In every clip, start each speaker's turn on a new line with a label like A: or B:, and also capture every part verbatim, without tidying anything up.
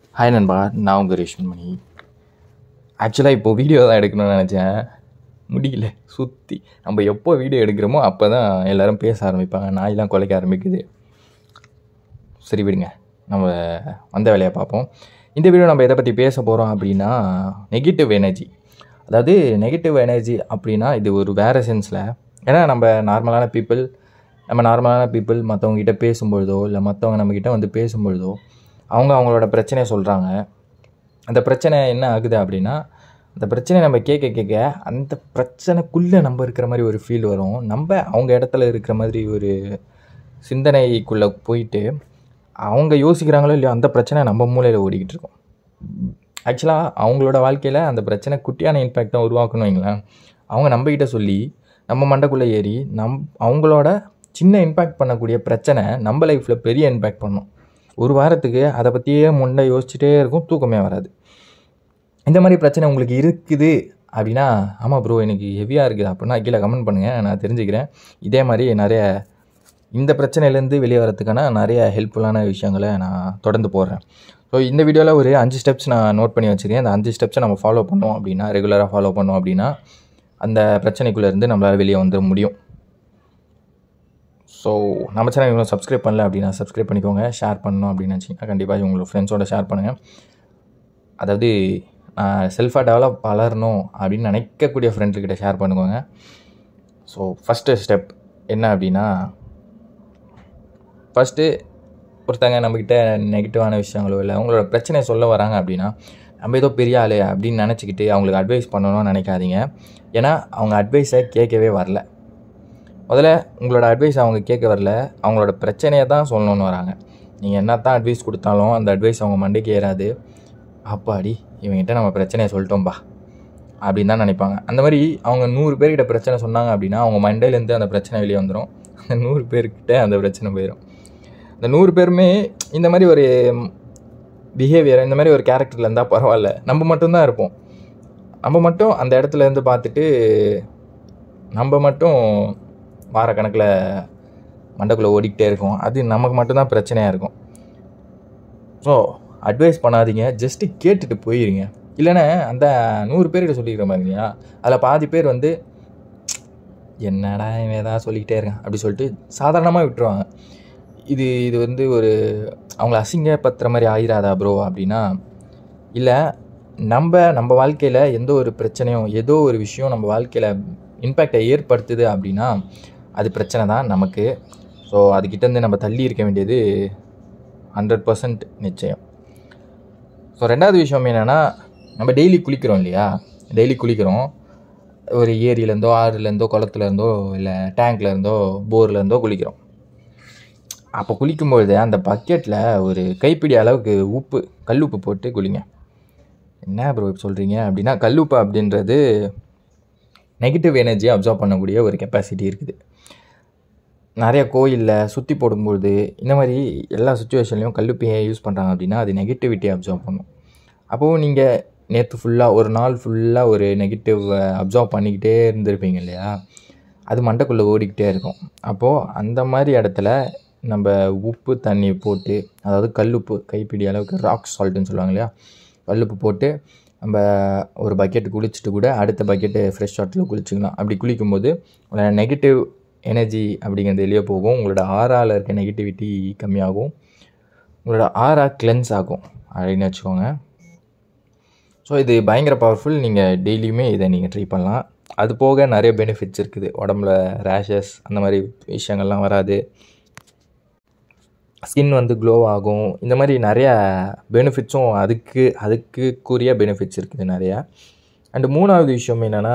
A: Hi நண்பா, நான் உங்கள் ரேஷ்மன் மணி. ஆக்சுவலாக இப்போது வீடியோ தான் எடுக்கணும்னு நினச்சேன், முடியல. சுற்றி நம்ம எப்போ வீடியோ எடுக்கிறோமோ அப்போ தான் எல்லோரும் பேச ஆரம்பிப்பாங்க, நாயெலாம் குலைக்க ஆரம்பிக்குது. சரி விடுங்க, நம்ம வந்த வேலையை பார்ப்போம். இந்த வீடியோ நம்ம எதை பற்றி பேச போகிறோம் அப்படின்னா, நெகட்டிவ் எனர்ஜி. அதாவது நெகட்டிவ் எனர்ஜி அப்படின்னா இது ஒரு வேறு சென்ஸில். ஏன்னா நம்ம நார்மலான பீப்புள் நம்ம நார்மலான பீப்புள் மற்றவங்ககிட்ட பேசும்பொழுதோ இல்லை மற்றவங்க நம்மக்கிட்ட வந்து பேசும்பொழுதோ அவங்க அவங்களோட பிரச்சனையை சொல்கிறாங்க. அந்த பிரச்சனை என்ன ஆகுது அப்படின்னா, அந்த பிரச்சனையை நம்ம கேட்க கேட்க அந்த பிரச்சனைக்குள்ளே நம்ம இருக்கிற மாதிரி ஒரு ஃபீல் வரும். நம்ம அவங்க இடத்துல இருக்கிற மாதிரி ஒரு சிந்தனைக்குள்ளே போயிட்டு அவங்க யோசிக்கிறாங்களோ இல்லையோ அந்த பிரச்சனை நம்ம மூலையில் ஓடிக்கிட்டு இருக்கோம். ஆக்சுவலாக அவங்களோட வாழ்க்கையில் அந்த பிரச்சனை குட்டியான இம்பேக்ட் தான் உருவாக்கணும் வைங்களேன். அவங்க நம்மக்கிட்ட சொல்லி நம்ம மண்டைக்குள்ளே ஏறி நம் அவங்களோட சின்ன இம்பேக்ட் பண்ணக்கூடிய பிரச்சனை நம்ம லைஃப்பில் பெரிய இம்பேக்ட் பண்ணும். ஒரு வாரத்துக்கு அதை பற்றியே முன்னே யோசிச்சுட்டே இருக்கும், தூக்கமே வராது. இந்த மாதிரி பிரச்சனை உங்களுக்கு இருக்குது அப்படின்னா, ஆமாம் ப்ரோ எனக்கு ஹெவியாக இருக்குது அப்படின்னா கீழே கமெண்ட் பண்ணுங்கள், நான் தெரிஞ்சுக்கிறேன். இதே மாதிரி நிறைய இந்த பிரச்சனையிலேருந்து வெளியே வரதுக்கான நிறைய ஹெல்ப்ஃபுல்லான விஷயங்களை நான் தொடர்ந்து போடுறேன். ஸோ இந்த வீடியோவில் ஒரு அஞ்சு ஸ்டெப்ஸ் நான் நோட் பண்ணி வச்சுருக்கேன். அந்த அஞ்சு ஸ்டெப்ஸை நம்ம ஃபாலோ பண்ணோம் அப்படின்னா, ரெகுலராக ஃபாலோ பண்ணோம் அப்படின்னா அந்த பிரச்சனைக்குள்ளேருந்து நம்மளால் வெளியே வந்துட முடியும். ஸோ நம்ம சேனல் இவங்க சப்ஸ்கிரைப் பண்ணல அப்படின்னா சப்ஸ்கிரைப் பண்ணிக்கோங்க. ஷேர் பண்ணணும் அப்படின்னு நினச்சிங்கன்னா கண்டிப்பாக உங்களோட ஃப்ரெண்ட்ஸோட ஷேர் பண்ணுங்கள். அதாவது நான் செல்ஃபாக டெவலப் வளரணும் அப்படின்னு நினைக்கக்கூடிய ஃப்ரெண்ட்ஸ்கிட்ட ஷேர் பண்ணுவாங்க. ஸோ ஃபஸ்ட்டு ஸ்டெப் என்ன அப்படின்னா, ஃபஸ்ட்டு ஒருத்தங்க நம்மக்கிட்ட நெகட்டிவான விஷயங்களோ இல்லை அவங்களோட பிரச்சனையை சொல்ல வராங்க அப்படின்னா, நம்ம ஏதோ பெரிய ஆளு அப்படின்னு நினச்சிக்கிட்டு அவங்களுக்கு அட்வைஸ் பண்ணணும்னு நினைக்காதீங்க. ஏன்னா அவங்க அட்வைஸை கேட்கவே வரல. முதல்ல உங்களோட அட்வைஸ் அவங்க கேட்க வரல, அவங்களோட பிரச்சனையை தான் சொல்லணுன்னு வராங்க. நீங்கள் என்ன தான் அட்வைஸ் கொடுத்தாலும் அந்த அட்வைஸ் அவங்க மண்டைக்கு ஏறாது. அப்பாடி இவங்ககிட்ட நம்ம பிரச்சனையை சொல்லிட்டோம்பா அப்படின்னு தான் நினைப்பாங்க. அந்த மாதிரி அவங்க நூறு பேர்கிட்ட பிரச்சனை சொன்னாங்க அப்படின்னா அவங்க மண்டையிலேருந்து அந்த பிரச்சனை வெளியே வந்துடும். அந்த நூறு பேர்கிட்ட அந்த பிரச்சனை போயிடும். அந்த நூறு பேருமே இந்த மாதிரி ஒரு பிஹேவியர், இந்த மாதிரி ஒரு கேரக்டரில் இருந்தால் பரவாயில்ல, நம்ம மட்டும்தான் இருப்போம். நம்ம மட்டும் அந்த இடத்துல இருந்து பார்த்துட்டு நம்ம மட்டும் வார கணக்கில் மண்டைக்குள்ளே ஓடிக்கிட்டே இருக்கும். அது நமக்கு மட்டும்தான் பிரச்சனையாக இருக்கும். ஸோ அட்வைஸ் பண்ணாதீங்க, ஜஸ்ட்டு கேட்டுட்டு போயிருங்க. இல்லைன்னா அந்த நூறு பேர்கிட்ட சொல்லிக்கிற மாதிரியா அதில் பாதி பேர் வந்து என்னடா இவன் ஏதாவது சொல்லிக்கிட்டே இருக்கான் அப்படி சொல்லிட்டு சாதாரணமாக விட்டுருவாங்க. இது இது வந்து ஒரு அவங்கள அசிங்கப்படுத்துகிற மாதிரி ஆயிராதா ப்ரோ அப்படின்னா, இல்லை நம்ம நம்ம வாழ்க்கையில் எந்த ஒரு பிரச்சனையும் ஏதோ ஒரு விஷயம் நம்ம வாழ்க்கையில் இம்பேக்டை ஏற்படுத்துது அப்படின்னா அது பிரச்சனை தான் நமக்கு. ஸோ அதுக்கிட்டேருந்து நம்ம தள்ளி இருக்க வேண்டியது ஹண்ட்ரட் பர்சன்ட் நிச்சயம். ஸோ ரெண்டாவது விஷயம் என்னென்னா, நம்ம டெய்லி குளிக்கிறோம் இல்லையா, டெய்லி குளிக்கிறோம். ஒரு ஏரியிலேருந்தோ ஆறுலேருந்தோ குளத்துலேருந்தோ இல்லை டேங்க்லேருந்தோ போர்லேருந்தோ குளிக்கிறோம். அப்போ குளிக்கும்பொழுது அந்த பக்கெட்டில் ஒரு கைப்பிடி அளவுக்கு உப்பு கல் உப்பு போட்டு குளிங்க. என்ன ப்ரோ சொல்கிறீங்க அப்படின்னா, கல் உப்பு அப்படின்றது நெகட்டிவ் எனர்ஜியை அப்சர்வ் பண்ணக்கூடிய ஒரு கெப்பாசிட்டி இருக்குது. நிறைய கோயிலில் சுற்றி போடும்பொழுது இந்த மாதிரி எல்லா சுச்சுவேஷன்லையும் கல்லுப்பையை யூஸ் பண்ணுறாங்க அப்படின்னா அது நெகட்டிவிட்டியை அப்சர்வ் பண்ணும். அப்போது நீங்கள் நேற்று ஃபுல்லாக ஒரு நாள் ஃபுல்லாக ஒரு நெகட்டிவ் அப்சர்வ் பண்ணிக்கிட்டே இருந்திருப்பீங்க இல்லையா, அது மண்டைக்குள்ளே ஓடிக்கிட்டே இருக்கும். அப்போது அந்த மாதிரி இடத்துல நம்ம உப்பு தண்ணி போட்டு, அதாவது கல்லுப்பு கைப்பிடி அளவுக்கு ராக் சால்ட்டுன்னு சொல்லுவாங்க இல்லையா, கல்லுப்பு போட்டு நம்ம ஒரு பக்கெட்டு குளிச்சுட்டு கூட அடுத்த பக்கெட்டு ஃப்ரெஷ் வாட்டரில் குளிச்சுக்கலாம். அப்படி குளிக்கும்போது நெகட்டிவ் எனர்ஜி அப்படிங்கிறது வெளியே போகும். உங்களோட ஆறாவில் இருக்க நெகட்டிவிட்டி கம்மியாகும், உங்களோட ஆறா கிளென்ஸ் ஆகும் அப்படின்னு வச்சுக்கோங்க. ஸோ இது பயங்கர பவர்ஃபுல். நீங்கள் டெய்லியுமே இதை நீங்கள் ட்ரை பண்ணலாம். அது போக நிறைய பெனிஃபிட்ஸ் இருக்குது. உடம்புல ரேஷஸ் அந்த மாதிரி விஷயங்கள்லாம் வராது, ஸ்கின் வந்து க்ளோ ஆகும். இந்த மாதிரி நிறையா பெனிஃபிட்ஸும் அதுக்கு அதுக்குரிய பெனிஃபிட்ஸ் இருக்குது நிறையா. அண்டு மூணாவது விஷயம் என்னென்னா,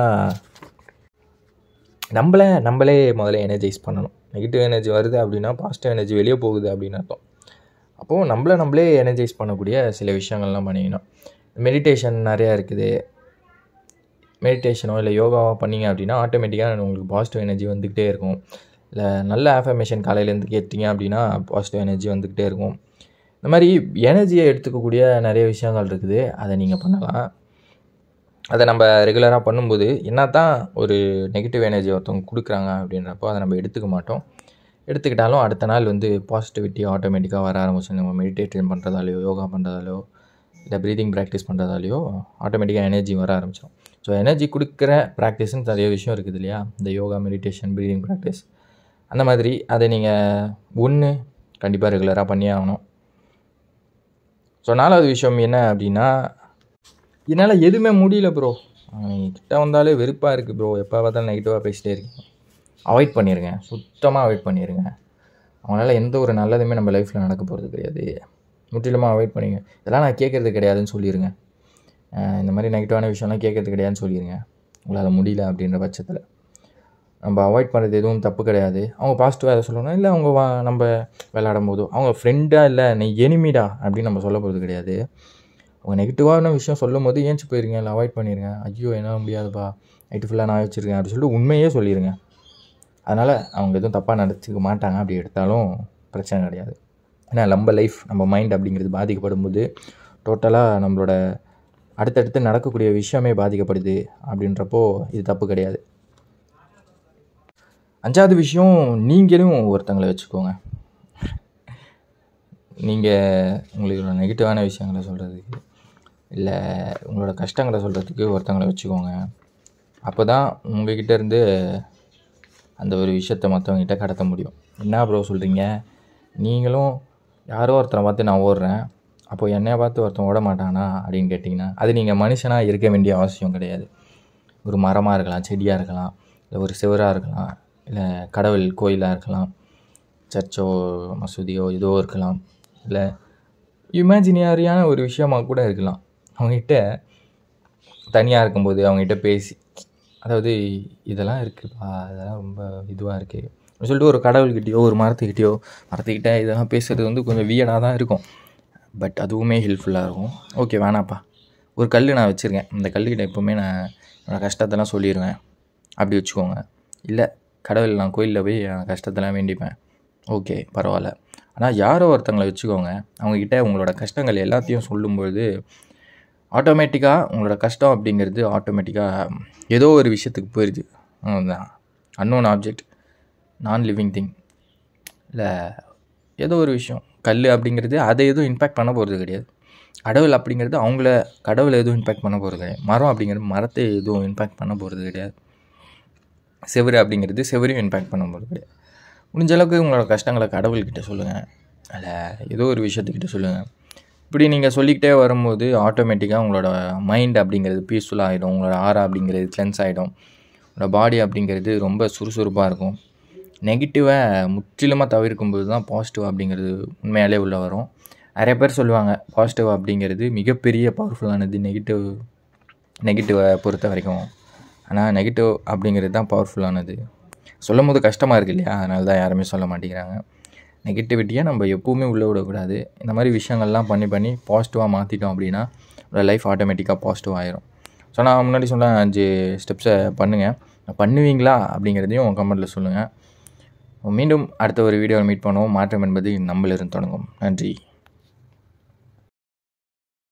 A: நம்மளை நம்மளே முதல்ல எனர்ஜைஸ் பண்ணணும். நெகட்டிவ் எனர்ஜி வருது அப்படின்னா பாசிட்டிவ் எனர்ஜி வெளியே போகுது அப்படின்னு அர்த்தம். அப்போது நம்மளை நம்மளே எனர்ஜைஸ் பண்ணக்கூடிய சில விஷயங்கள்லாம் பண்ணிக்கணும். மெடிடேஷன் நிறையா இருக்குது. மெடிடேஷனோ இல்லை யோகாவோ பண்ணிங்க அப்படின்னா ஆட்டோமேட்டிக்காக உங்களுக்கு பாசிட்டிவ் எனர்ஜி வந்துக்கிட்டே இருக்கும். இல்லை நல்ல ஆஃபர்மேஷன் காலையிலேருந்து கேட்டிங்க அப்படின்னா பாசிட்டிவ் எனர்ஜி வந்துக்கிட்டே இருக்கும். இந்த மாதிரி எனர்ஜியை எடுத்துக்கக்கூடிய நிறைய விஷயங்கள் இருக்குது, அதை நீங்கள் பண்ணலாம். அதை நம்ம ரெகுலராக பண்ணும்போது என்ன தான் ஒரு நெகட்டிவ் எனர்ஜி ஒருத்தவங்க கொடுக்குறாங்க அப்படின்றப்போ அதை நம்ம எடுத்துக்க மாட்டோம். எடுத்துக்கிட்டாலும் அடுத்த நாள் வந்து பாசிட்டிவிட்டி ஆட்டோமேட்டிக்காக வர ஆரம்பிச்சு. நம்ம மெடிடேஷன் பண்ணுறதாலையோ யோகா பண்ணுறதாலையோ இல்லை ப்ரீதிங் ப்ராக்டிஸ் பண்ணுறதாலையோ ஆட்டோமேட்டிக்காக எனர்ஜி வர ஆரம்பிச்சிடும். ஸோ எனர்ஜி கொடுக்குற ப்ராக்டிஸ்ன்னு நிறைய விஷயம் இருக்குது இல்லையா, இந்த யோகா, மெடிடேஷன், ப்ரீதிங் ப்ராக்டிஸ் அந்த மாதிரி. அதை நீங்கள் ஒன்று கண்டிப்பாக ரெகுலராக பண்ணியே ஆகணும். ஸோ நாலாவது விஷயம் என்ன அப்படின்னா, என்னால் எதுவுமே முடியல ப்ரோ, கிட்ட வந்தாலே வெறுப்பாக இருக்குது ப்ரோ, எப்போ பார்த்தாலும் நெகட்டிவாக பேசிட்டே இருக்கீங்க. அவாய்ட் பண்ணிடுங்க, சுத்தமாக அவாய்ட் பண்ணிடுங்க. அவங்களால எந்த ஒரு நல்லதுமே நம்ம லைஃப்பில் நடக்க போகிறது கிடையாது. முற்றிலுமாக அவாய்ட் பண்ணிங்க. இதெல்லாம் நான் கேட்குறது கிடையாதுன்னு சொல்லிடுங்க. இந்த மாதிரி நெகட்டிவான விஷயம்லாம் கேட்குறது கிடையாதுன்னு சொல்லிடுங்க. உங்களால் முடியல அப்படின்ற பட்சத்தில் நம்ம அவாய்ட் பண்ணுறது எதுவும் தப்பு கிடையாது. அவங்க பாசிட்டிவாக எதை சொல்லணும், இல்லை அவங்க வா நம்ம விளையாடும் போதோ அவங்க ஃப்ரெண்டாக இல்லை நீ எனிமிடா அப்படின்னு நம்ம சொல்ல போகிறது கிடையாது. அவங்க நெகட்டிவான விஷயம் சொல்லும் போது ஏஞ்சி போயிருங்க, இல்லை அவாய்ட் பண்ணிடுங்க. ஐயோ என்னால் முடியாதுப்பா, நைட்டு ஃபுல்லாக நான் வச்சுருக்கேன் அப்படின்னு சொல்லிட்டு உண்மையே சொல்லிடுங்க. அதனால் அவங்க எதுவும் தப்பாக நடத்திக்க மாட்டாங்க. அப்படி எடுத்தாலும் பிரச்சனை கிடையாது. ஏன்னா நம்ம லைஃப், நம்ம மைண்ட் அப்படிங்கிறது பாதிக்கப்படும் போது டோட்டலாக நம்மளோட அடுத்தடுத்து நடக்கக்கூடிய விஷயமே பாதிக்கப்படுது. அப்படின்றப்போ இது தப்பு கிடையாது. அஞ்சாவது விஷயம், நீங்களும் ஒருத்தங்களை வச்சுக்கோங்க. நீங்கள் உங்களுக்கு நெகட்டிவான விஷயங்களை சொல்கிறதுக்கு, இல்லை உங்களோட கஷ்டங்களை சொல்கிறதுக்கு ஒருத்தங்களை வச்சுக்கோங்க. அப்போ தான் உங்கள்கிட்ட இருந்து அந்த ஒரு விஷயத்தை மற்றவங்ககிட்ட கடத்த முடியும். என்ன ப்ரோ சொல்கிறீங்க, நீங்களும் யாரோ ஒருத்தரை பார்த்து நான் ஓடுறேன், அப்போ என்னையை பார்த்து ஒருத்தன் ஓட மாட்டானா அப்படின்னு கேட்டிங்கன்னா, அது நீங்கள் மனுஷனாக இருக்க வேண்டிய அவசியம் கிடையாது. ஒரு மரமாக இருக்கலாம், செடியாக இருக்கலாம், இல்லை ஒரு சிவராக இருக்கலாம், இல்லை கடவுள் கோயிலாக இருக்கலாம், சர்ச்சோ மசூதியோ ஏதோ இருக்கலாம், இல்லை இமேஜினரியான ஒரு விஷயமாக கூட இருக்கலாம். அவங்ககிட்ட தனியாக இருக்கும்போது அவங்ககிட்ட பேசி, அதாவது இதெல்லாம் இருக்குதுப்பா, இதெல்லாம் ரொம்ப இதுவாக இருக்குது அப்படின்னு சொல்லிட்டு ஒரு கடவுள்கிட்டையோ ஒரு மரத்துக்கிட்டேயோ மரத்துக்கிட்ட இதெல்லாம் பேசுகிறது வந்து கொஞ்சம் வியடாக தான் இருக்கும். பட் அதுவுமே ஹெல்ப்ஃபுல்லாக இருக்கும். ஓகே வேணாப்பா, ஒரு கல் நான் வச்சுருக்கேன், இந்த கல்லுக்கிட்ட எப்போவுமே நான் என்னோடய கஷ்டத்தெல்லாம் சொல்லிடுவேன் அப்படி வச்சுக்கோங்க. இல்லை கடவுள் நான் கோயிலில் போய் என் கஷ்டத்தெல்லாம் வேண்டிப்பேன், ஓகே பரவாயில்ல. ஆனால் யாரோ ஒருத்தங்களை வச்சுக்கோங்க, அவங்கக்கிட்ட உங்களோட கஷ்டங்கள் எல்லாத்தையும் சொல்லும்பொழுது ஆட்டோமேட்டிக்காக உங்களோட கஷ்டம் அப்படிங்கிறது ஆட்டோமேட்டிக்காக ஏதோ ஒரு விஷயத்துக்கு போயிடுது. தான் unknown object, non living thing, இல்லை ஏதோ ஒரு விஷயம். கல் அப்படிங்கிறது அதை எதுவும் இம்பேக்ட் பண்ண போகிறது கிடையாது. கடவுள் அப்படிங்கிறது அவங்கள கடவுளை எதுவும் இம்பேக்ட் பண்ண போகிறது கிடையாது. மரம் அப்படிங்கிறது மரத்தை எதுவும் இம்பேக்ட் பண்ண போகிறது கிடையாது. செவரு அப்படிங்கிறது செவரையும் இம்பேக்ட் பண்ண போகிறது கிடையாது. முடிஞ்ச அளவுக்கு உங்களோட கஷ்டங்களை கடவுள்கிட்ட சொல்லுங்கள், இல்லை ஏதோ ஒரு விஷயத்துக்கிட்ட சொல்லுங்கள். இப்படி நீங்கள் சொல்லிக்கிட்டே வரும்போது ஆட்டோமேட்டிக்காக உங்களோட மைண்ட் அப்படிங்கிறது பீஸ்ஃபுல்லாக ஆகிடும். உங்களோட ஆரா அப்படிங்கிறது கிளென்ஸ் ஆகிடும். உங்களோட பாடி அப்படிங்கிறது ரொம்ப சுறுசுறுப்பாக இருக்கும். நெகட்டிவை முற்றிலுமாக தவிர்க்கும்போது தான் பாசிட்டிவ் அப்படிங்கிறது உண்மையாலே உள்ளே வரும். நிறைய பேர் சொல்லுவாங்க பாசிட்டிவ் அப்படிங்கிறது மிகப்பெரிய பவர்ஃபுல்லானது நெகட்டிவ் நெகட்டிவை பொறுத்த வரைக்கும். ஆனால் நெகட்டிவ் அப்படிங்கிறது தான் பவர்ஃபுல்லானது. சொல்லும் போது கஷ்டமாக இருக்குது இல்லையா, அதனால தான் யாருமே சொல்ல மாட்டேங்கிறாங்க. நெகட்டிவிட்டியை நம்ம எப்போவுமே உள்ளே விடக்கூடாது. இந்த மாதிரி விஷயங்கள்லாம் பண்ணி பண்ணி பாசிட்டிவாக மாற்றிட்டோம் அப்படின்னா லைஃப் ஆட்டோமேட்டிக்காக பாசிட்டிவ் ஆகிரும். ஸோ நான் முன்னாடி சொன்ன அஞ்சு ஸ்டெப்ஸை பண்ணுங்கள். பண்ணுவீங்களா அப்படிங்கிறதையும் கமெண்ட்டில் சொல்லுங்கள். மீண்டும் அடுத்த ஒரு வீடியோவில் மீட் பண்ணுவோம். மாற்றம் என்பது நம்மளிருந்து தொடங்கும். நன்றி.